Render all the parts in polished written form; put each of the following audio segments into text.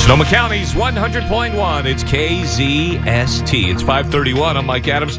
Sonoma County's 100.1. It's KZST. It's 5:31. I'm Mike Adams.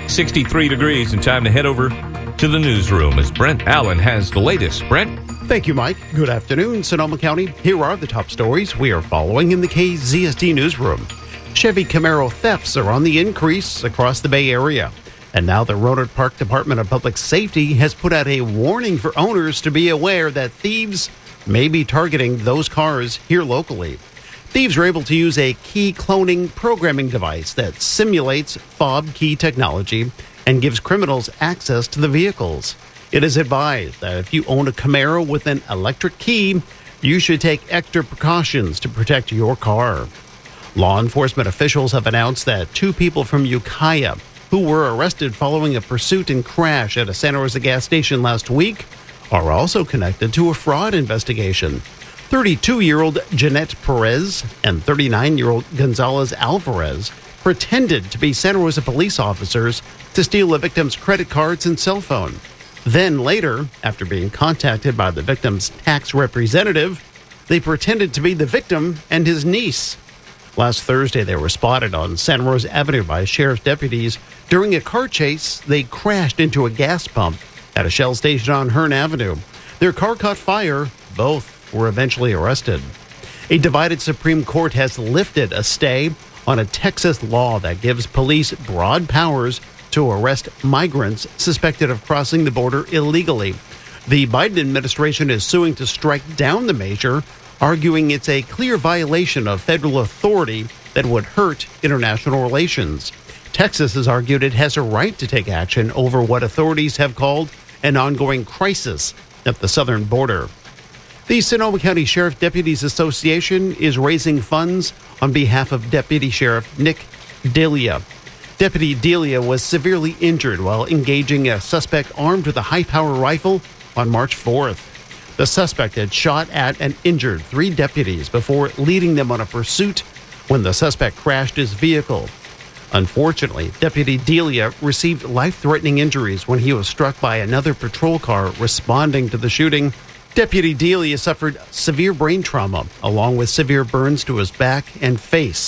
63 degrees, and time to head over to the newsroom as Brent Allen has the latest. Brent? Thank you, Mike. Good afternoon, Sonoma County. Here are the top stories we are following in the KZST newsroom. Chevy Camaro thefts are on the increase across the Bay Area. And now the Rohnert Park Department of Public Safety has put out a warning for owners to be aware that thieves may be targeting those cars here locally. Thieves are able to use a key cloning programming device that simulates fob key technology and gives criminals access to the vehicles. It is advised that if you own a Camaro with an electric key, you should take extra precautions to protect your car. Law enforcement officials have announced that two people from Ukiah who were arrested following a pursuit and crash at a Santa Rosa gas station last week are also connected to a fraud investigation. 32-year-old Jeanette Perez and 39-year-old Gonzalez Alvarez pretended to be Santa Rosa police officers to steal the victim's credit cards and cell phone. Then later, after being contacted by the victim's tax representative, they pretended to be the victim and his niece. Last Thursday, they were spotted on Santa Rosa Avenue by sheriff's deputies. During a car chase, they crashed into a gas pump at a Shell station on Hearn Avenue. Their car caught fire. Both were eventually arrested. A divided Supreme Court has lifted a stay on a Texas law that gives police broad powers to arrest migrants suspected of crossing the border illegally. The Biden administration is suing to strike down the measure, arguing it's a clear violation of federal authority that would hurt international relations. Texas has argued it has a right to take action over what authorities have called an ongoing crisis at the southern border. The Sonoma County Sheriff Deputies Association is raising funds on behalf of Deputy Sheriff Nick Delia. Deputy Delia was severely injured while engaging a suspect armed with a high-power rifle on March 4th. The suspect had shot at and injured 3 deputies before leading them on a pursuit when the suspect crashed his vehicle. Unfortunately, Deputy Delia received life-threatening injuries when he was struck by another patrol car responding to the shooting. Deputy Delia suffered severe brain trauma, along with severe burns to his back and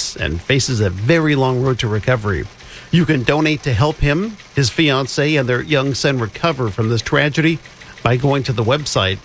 faces a very long road to recovery. You can donate to help him, his fiancée, and their young son recover from this tragedy by going to the website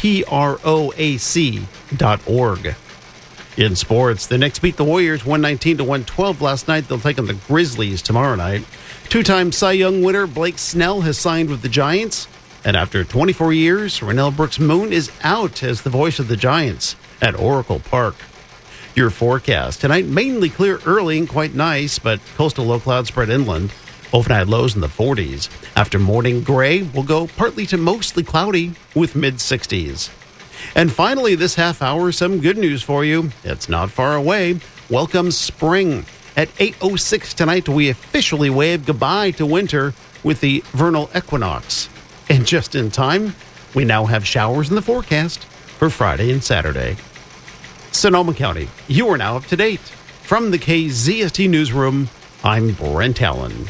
proac.org. In sports, the Knicks beat the Warriors 119-112 last night. They'll take on the Grizzlies tomorrow night. Two-time Cy Young winner Blake Snell has signed with the Giants. And after 24 years, Rennell Brooks-Moon is out as the voice of the Giants at Oracle Park. Your forecast tonight, mainly clear early and quite nice, but coastal low cloud spread inland. Overnight lows in the 40s. After morning, gray will go partly to mostly cloudy with mid-60s. And finally, this half hour, some good news for you. It's not far away. Welcome spring. At 8:06 tonight, we officially wave goodbye to winter with the vernal equinox. And just in time, we now have showers in the forecast for Friday and Saturday. Sonoma County, you are now up to date. From the KZST Newsroom, I'm Brent Allen.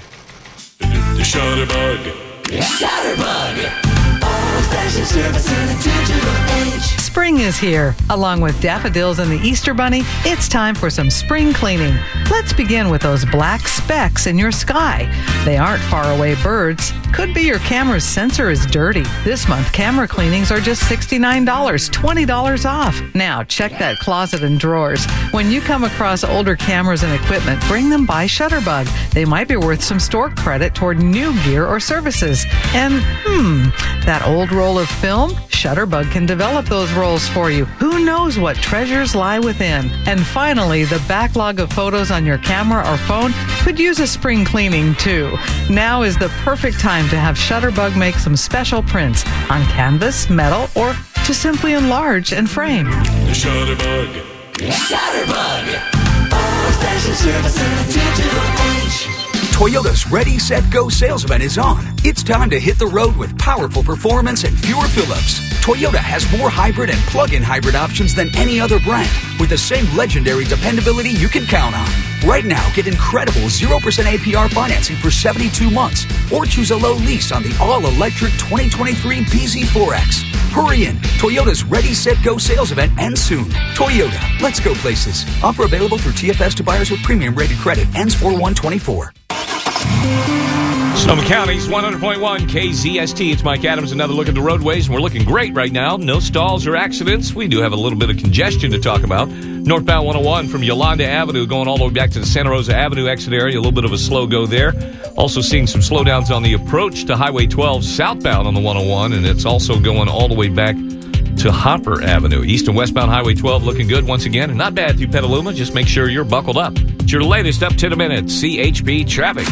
The Shutterbug. Shutterbug. Old-fashioned service in a digital age. Spring is here. Along with daffodils and the Easter Bunny, it's time for some spring cleaning. Let's begin with those black specks in your sky. They aren't faraway birds. Could be your camera's sensor is dirty. This month, camera cleanings are just $69, $20 off. Now, check that closet and drawers. When you come across older cameras and equipment, bring them by Shutterbug. They might be worth some store credit toward new gear or services. And, that old roll of film? Shutterbug can develop those rolls for you. Who knows what treasures lie within? And finally, the backlog of photos on your camera or phone could use a spring cleaning too. Now is the perfect time to have Shutterbug make some special prints on canvas, metal, or to simply enlarge and frame. The Shutterbug. Shutterbug. Old-fashioned service in a digital age. Toyota's Ready, Set, Go sales event is on. It's time to hit the road with powerful performance and fewer fill-ups. Toyota has more hybrid and plug-in hybrid options than any other brand, with the same legendary dependability you can count on. Right now, get incredible 0% APR financing for 72 months, or choose a low lease on the all-electric 2023 BZ4X. Hurry in. Toyota's Ready, Set, Go sales event ends soon. Toyota, let's go places. Offer available through TFS to buyers with premium rated credit. Ends 4/1/24. Sonoma County's 100.1 KZST. It's Mike Adams. Another look at the roadways, and we're looking great right now. No stalls or accidents. We do have a little bit of congestion to talk about. Northbound 101 from Yolanda Avenue going all the way back to the Santa Rosa Avenue exit area. A little bit of a slow go there. Also seeing some slowdowns on the approach to Highway 12 southbound on the 101, and it's also going all the way back to Hopper Avenue. East and westbound Highway 12 looking good once again, and not bad through Petaluma. Just make sure you're buckled up. It's your latest up to the minute CHP traffic.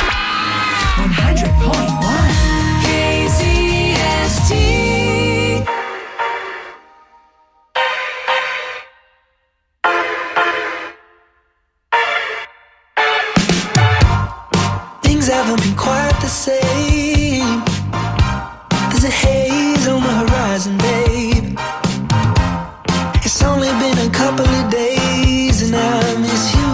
100.1 KZST. Things haven't been quite the same. There's a haze on the horizon, babe. It's only been a couple of days and I miss you.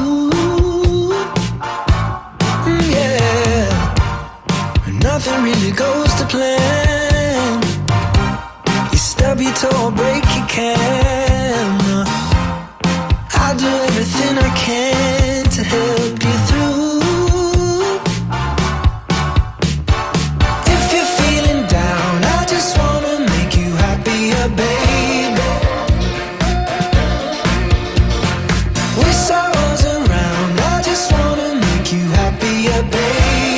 Nothing really goes to plan. You stub your toe or break your camera. I'll do everything I can to help you through. If you're feeling down, I just wanna make you happier, baby. With sorrows around, I just wanna make you happier, baby.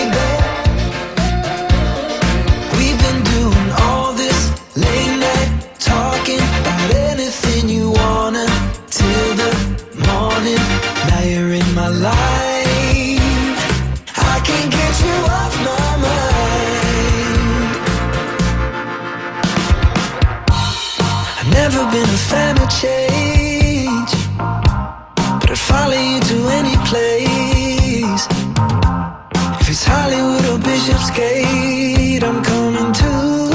Never been a fan of change, but I'd follow you to any place. If it's Hollywood or Bishopsgate, I'm coming too.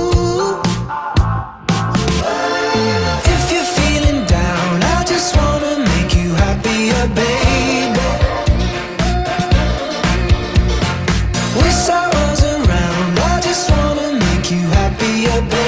If you're feeling down, I just wanna make you happier, baby. With sorrows around, I just wanna make you happier, baby.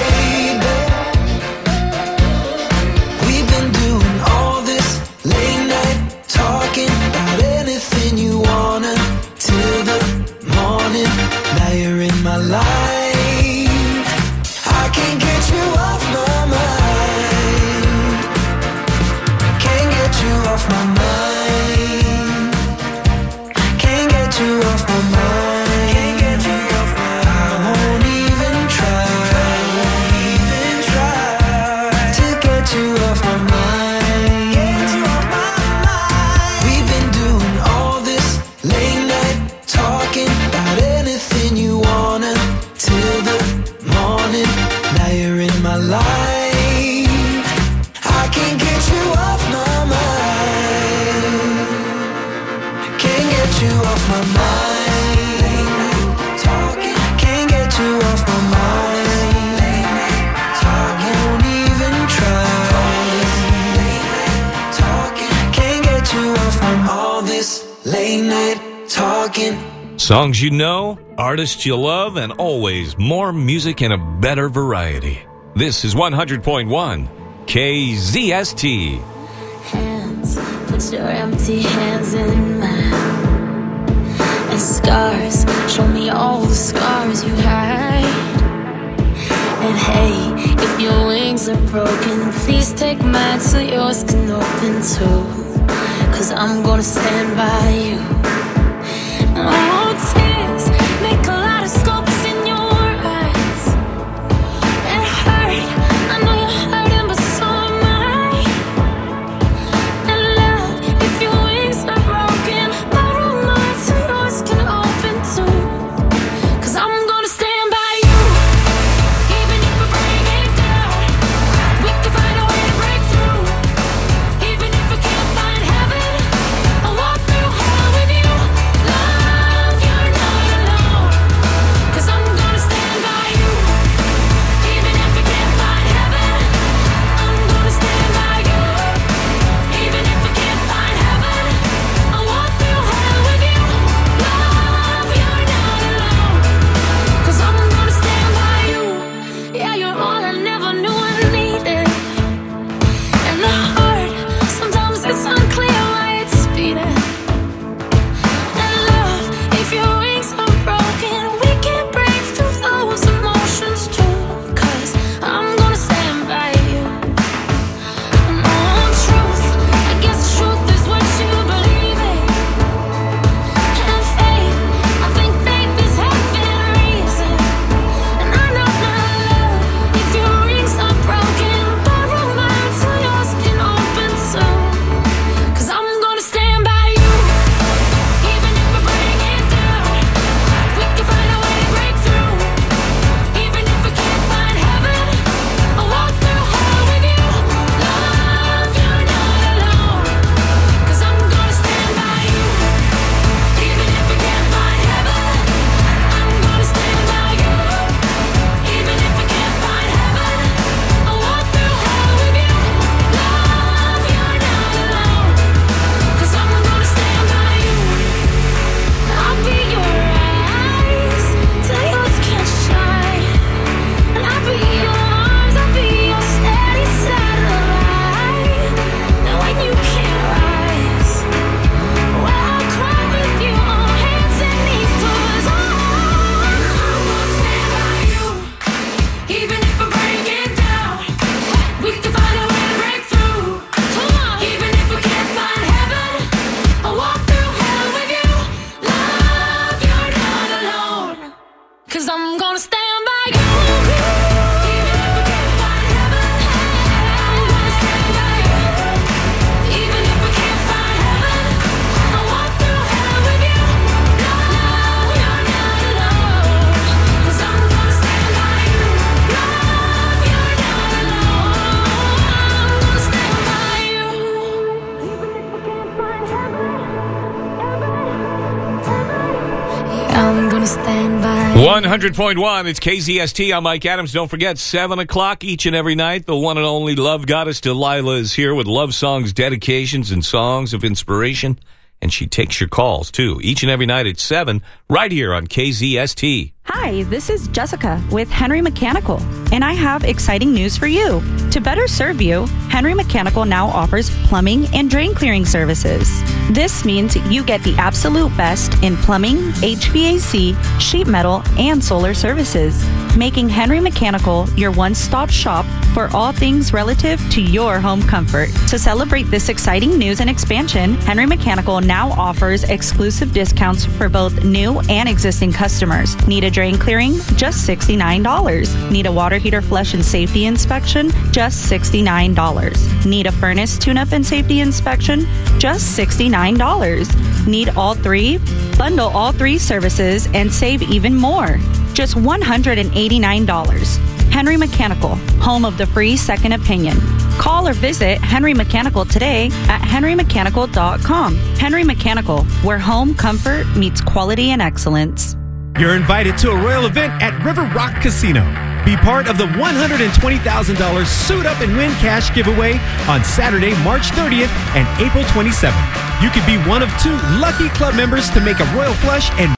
Songs you know, artists you love, and always more music in a better variety. This is 100.1 KZST. Hands, put your empty hands in mine. And scars, show me all the scars you hide. And hey, if your wings are broken, please take mine so yours can open too. 'Cause I'm gonna stand by you. Oh, tears make a lot of scopes in your eyes. It hurt, I know you're hurting, but so am I. And love, if your wings are broken, borrow mine so yours can open too. 'Cause I'm gonna stand by you, even if we bring it down. We can find a way to break through, even if we can't find heaven. I'll walk through hell with you. 'Cause I'm gonna stand by you. Even if we can't find heaven, I'm gonna stand by you. Even if we can't find heaven, I'll walk through hell with you. No, you're not alone. 'Cause I'm gonna stand by you. Love, you're not alone. I'm gonna stand by you. Even if we can't find heaven, yeah, I'm gonna stand by you. 100.1, it's KZST. I'm Mike Adams. Don't forget, 7 o'clock each and every night, the one and only love goddess Delilah is here with love songs, dedications, and songs of inspiration. And she takes your calls, too, each and every night at 7, right here on KZST. Hi, this is Jessica with Henry Mechanical, and I have exciting news for you. To better serve you, Henry Mechanical now offers plumbing and drain clearing services. This means you get the absolute best in plumbing, HVAC, sheet metal, and solar services, making Henry Mechanical your one-stop shop for all things relative to your home comfort. To celebrate this exciting news and expansion, Henry Mechanical now offers exclusive discounts for both new and existing customers. Need a drain clearing? Just $69. Need a water heater flush and safety inspection? Just $69. Need a furnace tune-up and safety inspection? Just $69. Need all three? Bundle all three services and save even more. Just $189. Henry Mechanical, home of the free second opinion. Call or visit Henry Mechanical today at henrymechanical.com. Henry Mechanical, where home comfort meets quality and excellence. You're invited to a royal event at River Rock Casino. Be part of the $120,000 Suit Up and Win cash giveaway on Saturday, March 30th and April 27th. You could be one of 2 lucky club members to make a royal flush and